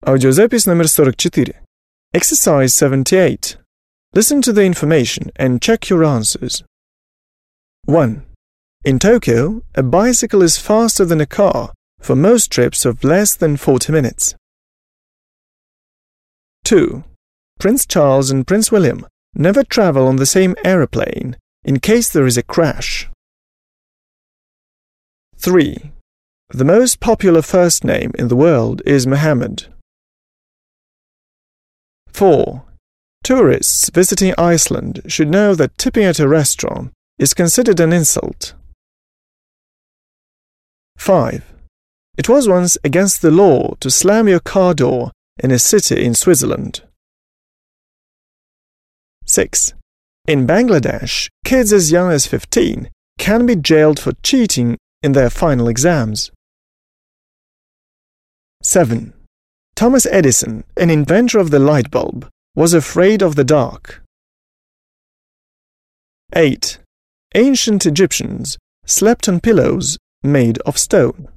Аудиозапись номер 44. Exercise 78. Listen to the information and check your answers. 1. In Tokyo, a bicycle is faster than a car for most trips of less than 40 minutes. 2. Prince Charles and Prince William never travel on the same aeroplane in case there is a crash. 3. The most popular first name in the world is Mohammed. 4. Tourists visiting Iceland should know that tipping at a restaurant is considered an insult. 5. It was once against the law to slam your car door in a city in Switzerland. 6. In Bangladesh, kids as young as 15 can be jailed for cheating in their final exams. 7. Thomas Edison, an inventor of the light bulb, was afraid of the dark. 8. Ancient Egyptians slept on pillows made of stone.